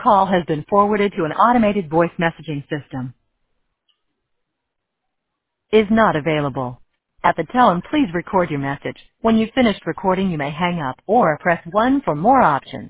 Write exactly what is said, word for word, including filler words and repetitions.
call has been forwarded to an automated voice messaging system. Is not available. At the tone, please record your message. When you've finished recording, you may hang up or press one for more options.